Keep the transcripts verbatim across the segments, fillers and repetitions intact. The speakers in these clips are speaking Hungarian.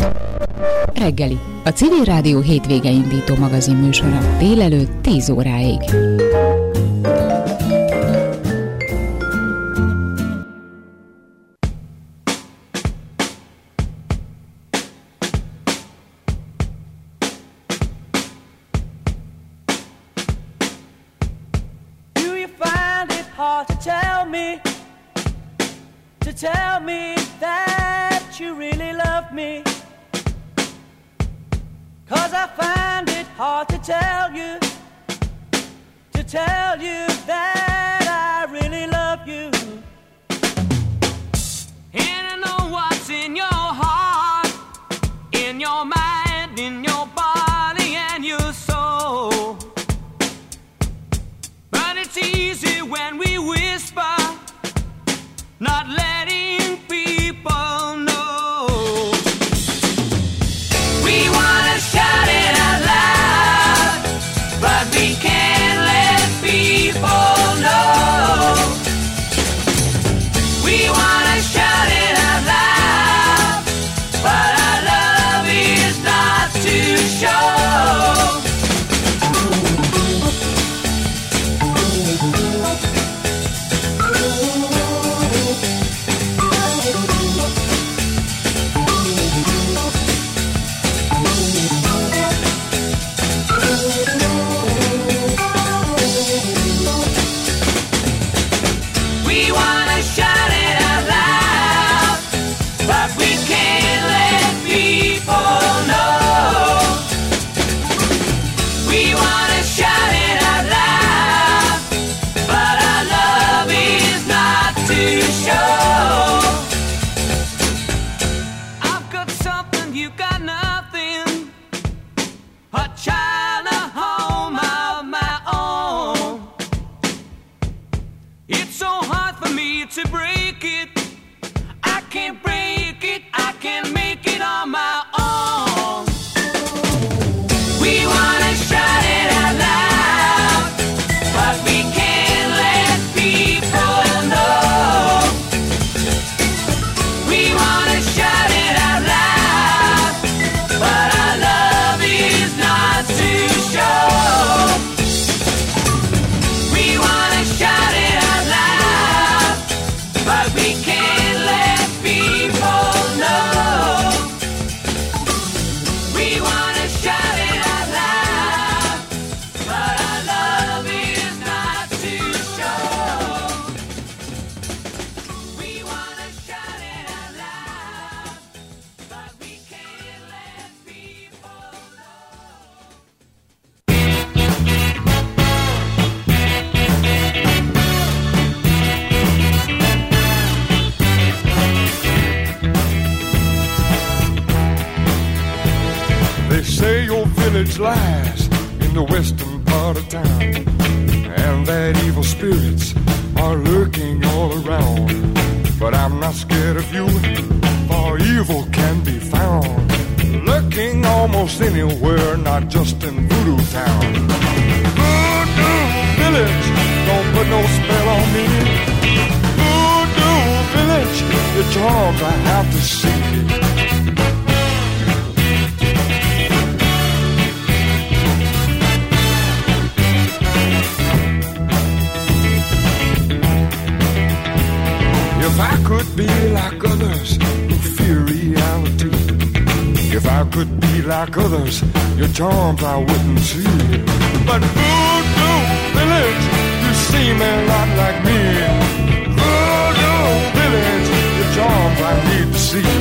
Reggeli, a Civil Rádió hétvége indító magazin műsora délelőtt tíz óráig. Do you find it hard to tell me, to tell me that you really love me? 'Cause I find it hard to tell you, to tell you that I really love you. And I know what's in your heart, in your mind, in your body and your soul. But it's easy when we whisper, not letting people know. We wanna shout it out loud, but we can't let people know. We wanna shout it out loud, but our love is not to show. We wanna shout it out loud, but we can't let people know. We wanna shout it out loud, but our love is not to show. I've got something, you got nothing. A child, a home of my own. It's so hard for me to break it. I can't break it, I can't make it on my own. We wanna shout it out loud, but we can't let people know. We wanna shout it out loud, but our love is not to show. We wanna shout it out loud, but we can't let people know. We wanna shout it out loud, but our love is not to show. We wanna shout it out loud, but we can't let people They say your village lies in the western part of town, and that evil spirits are lurking all around. But I'm not scared of you, for evil can be found lurking almost anywhere, not just in Voodoo Town. Voodoo Village, don't put no spell on me. Voodoo Village, your charms I have to see. If I could be like others who fear reality, if I could be like others, your charms I wouldn't see. But Voodoo Village, you seem a lot like me. Voodoo Village, your charms I need to see.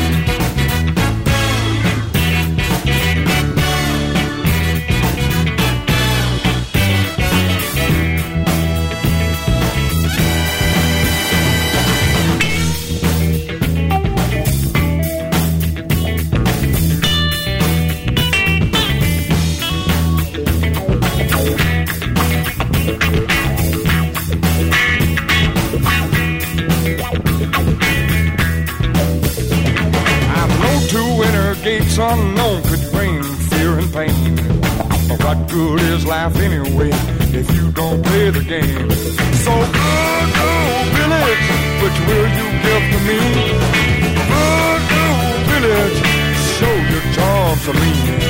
Gates unknown could bring fear and pain. But what good is life anyway if you don't play the game? So Voodoo Village, which will you give to me? Voodoo Village, show you gasoline.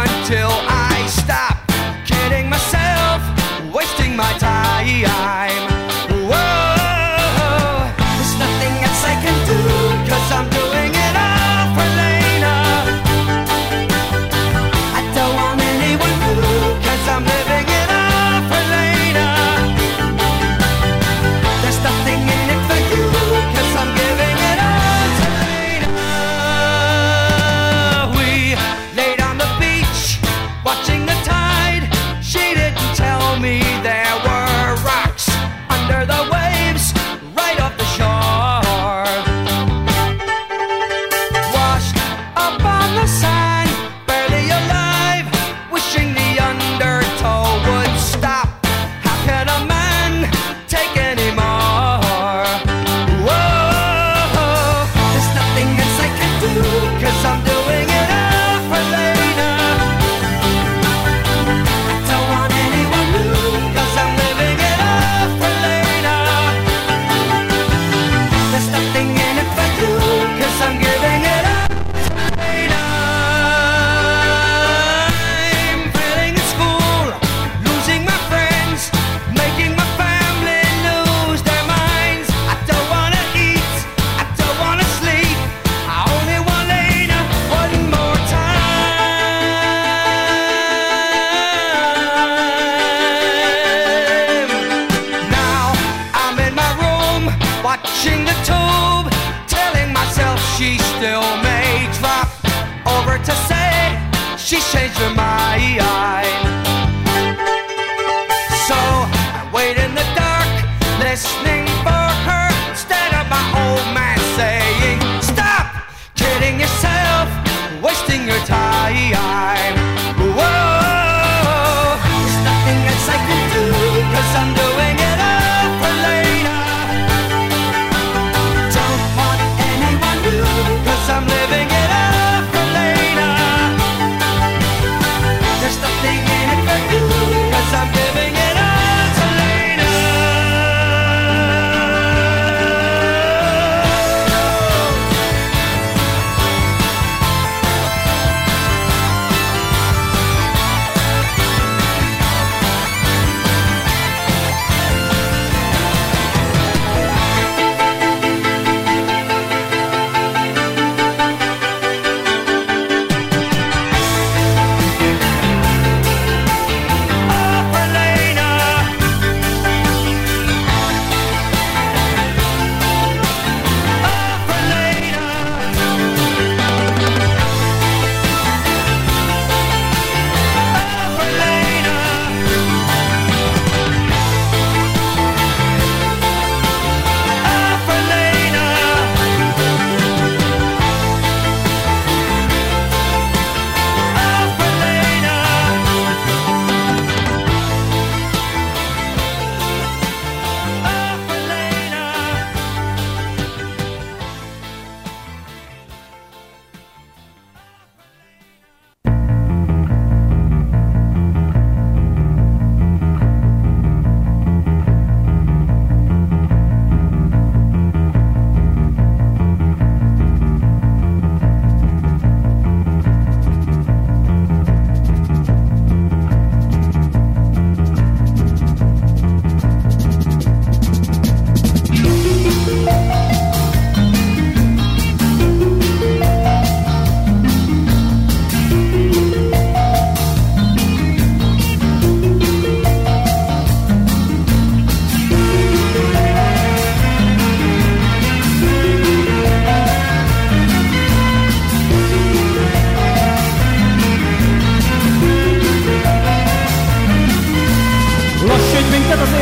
Till I stop kidding myself, wasting my time.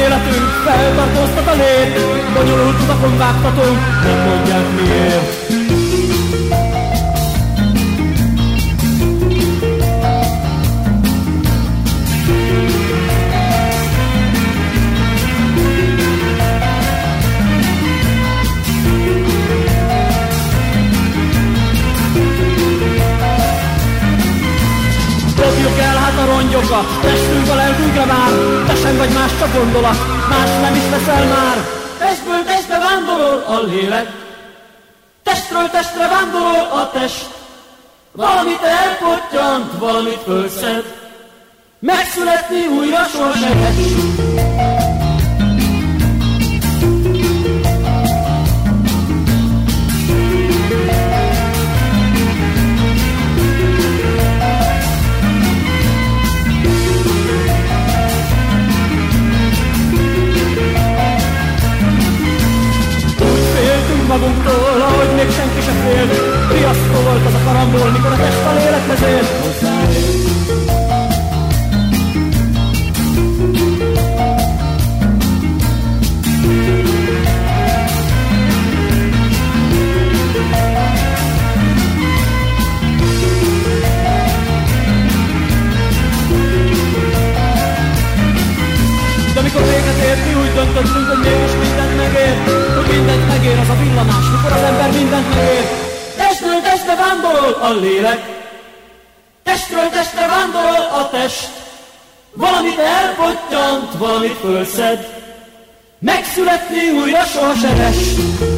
életünk, feltartóztat a lét. Bonyolult utakon vágtatunk, nem mondják miért. Dobjuk el hát a rongyokat, testünk a lelkünkre vár. Te sem vagy más, csak gondolat, más nem is veszel már. Testből testbe vándorol a lélek, testről testre vándorol a test. Valamit elpottyant, valamit fölszed, megszületni újra soha se lesz. Magunktól, ahogy még senki se félt. Riasztó volt az a karambol, mikor a test a lélekhez ért. De mikor véget ért, mi úgy döntöttünk, hogy mégis mindent megér. Hogy mindent megér az a villanás, mikor az ember mindent megér. Testről testre vándorol a lélek, testről testre vándorol a test. Valamit elpottyant, valamit fölszed, megszületni újra soha se lesz.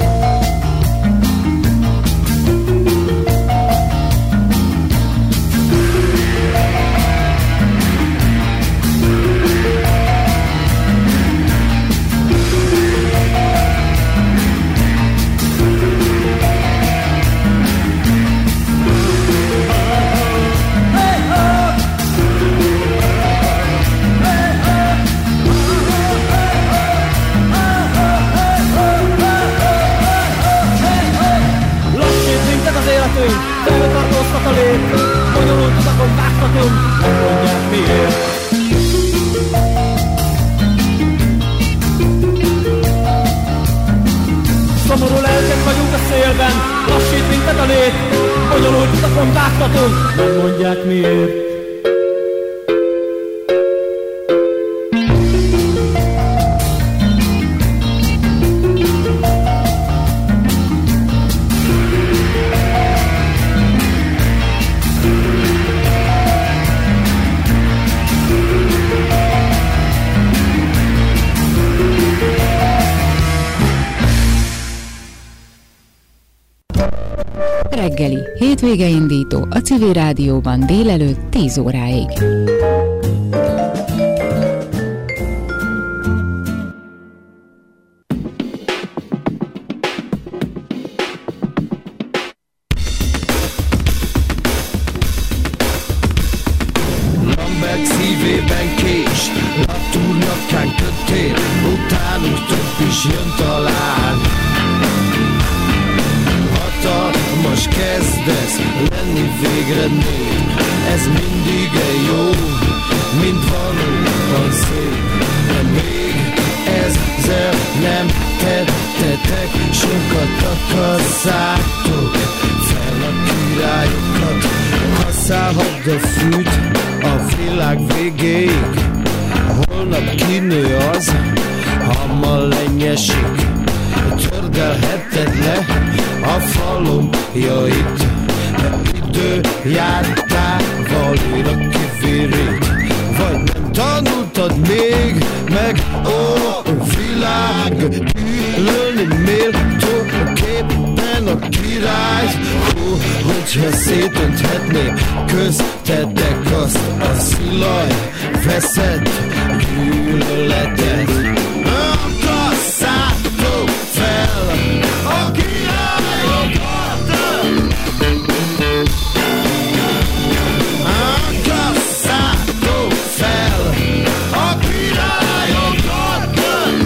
Feltartóztat a lét, bonyolult utakon vágtatunk, nem mondják miért. Szomorú lelkek vagyunk a szélben, lassít minket a lét, bonyolult utakon vágtatunk, nem mondják miért. Reggeli, hétvégeindító a Civil Rádióban délelőtt tíz óráig. Lambert szívében kés, Latúrnyakán kötél, utánunk több is jön talán. Hatalmas kezdesz lenni végre nép, ez mindig jó, mint valóban szép. De még ezzel nem tettetek, sokat akasszátok fel a királyokat. Használhadd a fűt a világ végéig, holnap kinő az, ha ma lenyesik. Tördelheted le a falomjait, idő jártával újra kivérít. Vagy nem tanultad még meg, ó, világ, ülni méltó képen a királyt. Ó, hogyha szétönthetné köztetek azt a szilaj veszett gyűlöletet. Akasszátok fel a királyokat, akasszátok fel a királyokat.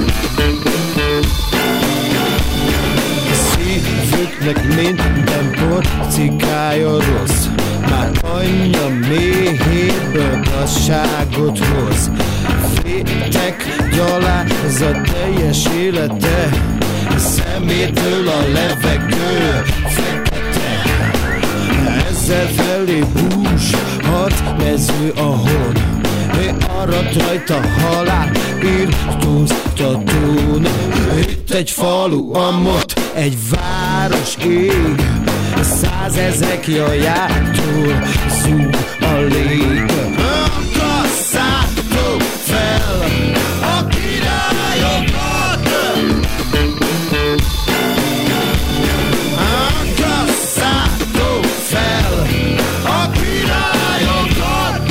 Szívüknek minden porcikája rossz, már anyja méhéből gazságot hoz. Hétek gyalázat teljes élete, szemétől a levegő fekete. Ezzel felé bús, hat mező a hon, aradt rajta halál, írtóztatón. Itt egy falu, amott egy város ég, százezrek jajától zúg a lég. Akasszátok fel a királyokat, akasszátok fel a királyokat.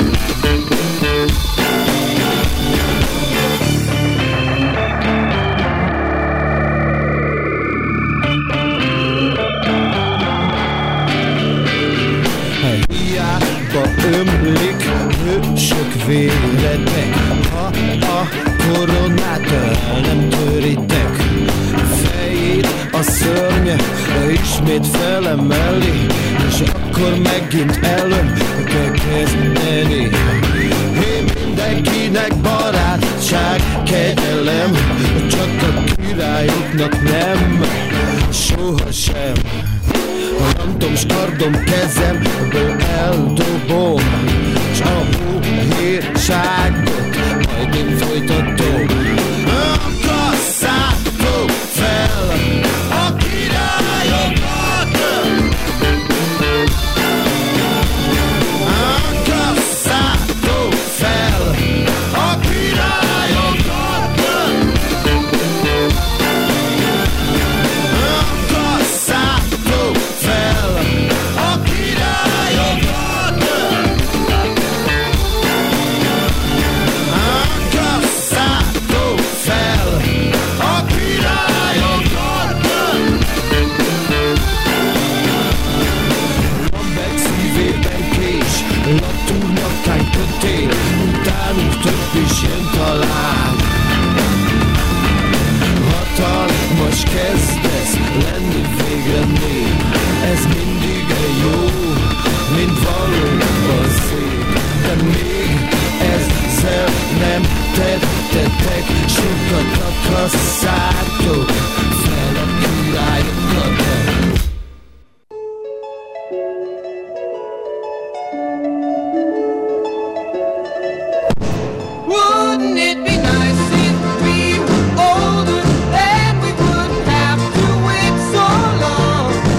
Hiába ömlik hősök vérednek, ha a koronát el nem töritek. Fejét a szörny ismét felemeli, és akkor megint elő kell kezdeni. Hé, mindenkinek barátság, kegyelem, csak a királyoknak nem, sohasem. Rantom, skardom, kezemből eldobom, s a hóhírságot majd én folytatom. Akasszátok fel a királyokat, akasszátok fel a királyokat, akasszátok fel a királyokat, akasszátok fel a királyokat. Lambek szívében kés, lattúr nyakán kötél, utánunk több is jön talán. Hatalmas kezdesz lenni végre nép, ez mindig jó, mint valóban szép. De még ezzel nem tettetek sokat, akasszátok fel a királyokat. Wouldn't it be nice if we were older, then we wouldn't have to wait so long?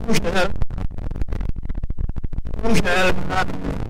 Angel, Angel,